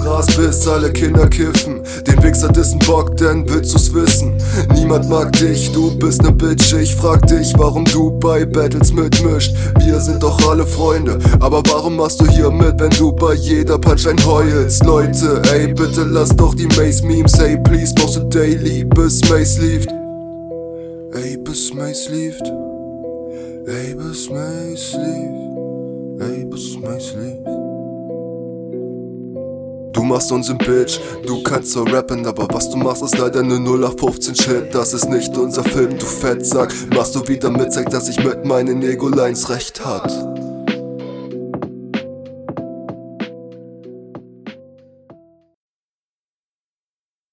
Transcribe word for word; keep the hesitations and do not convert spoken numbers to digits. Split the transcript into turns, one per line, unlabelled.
Gras, bis alle Kinder kiffen. Den Wichser dissen Bock, denn willst du's wissen? Niemand mag dich, du bist ne Bitch. Ich frag dich, warum du bei Battles mitmischt. Wir sind doch alle Freunde, aber warum machst du hier mit, wenn du bei jeder Punchline heulst? Leute, ey, bitte lass doch die Mace-Memes. Ey, please, brauchst du daily, bis Mace lieft. Ey, bis Mace lieft. Ey, bis Mace lieft. Ey, bis Mace lieft. Du machst unseren Bitch, du kannst so rappen, aber was du machst ist leider ne null acht fünfzehn Shit. Das ist nicht unser Film, du Fettsack. Machst du wieder mit, zeig, dass ich mit meinen Ego-Lines recht hat.